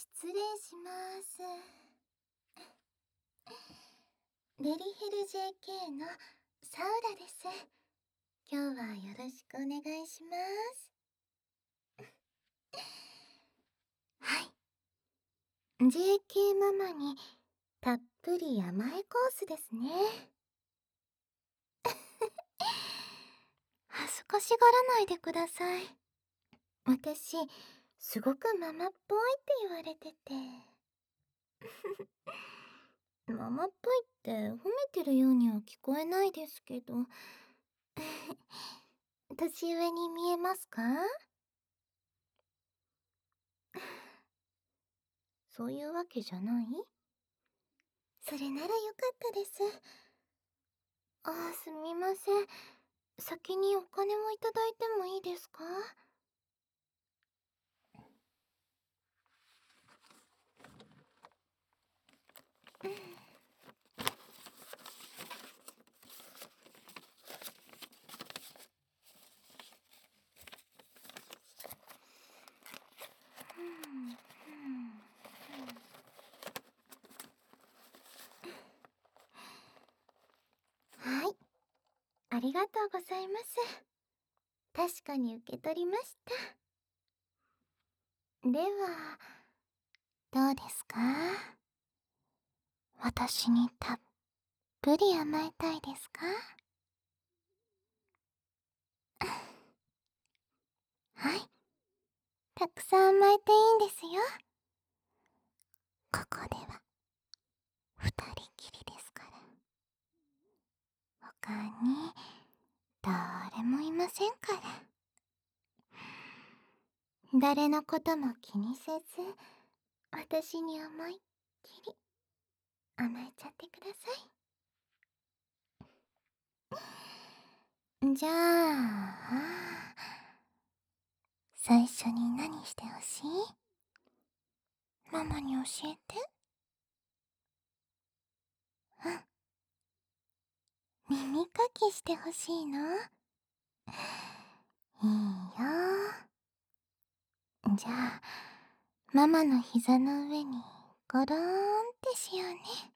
失礼します。デリヘル JK のサウラです。今日はよろしくお願いします。はい。JK ママにたっぷり甘えコースですね。恥ずかしがらないでください。私、すごくママっぽいって言われてて。ママっぽいって褒めてるようには聞こえないですけど。年上に見えますか？そういうわけじゃない？それならよかったです。すみません。先にお金をいただいてもいいですか？はい。ありがとうございます。確かに受け取りました。では、どうですか？私にたっぷり甘えたいですか？はい。たくさん甘えていいんですよ。ここでは、二人きりですから。他に、誰もいませんから。誰のことも気にせず、私に思いっきり甘えちゃってください。じゃあ、最初に何してほしい？ママに教えて。うん。耳かきしてほしいの？いいよ。じゃあ、ママの膝の上にゴローンってしようね。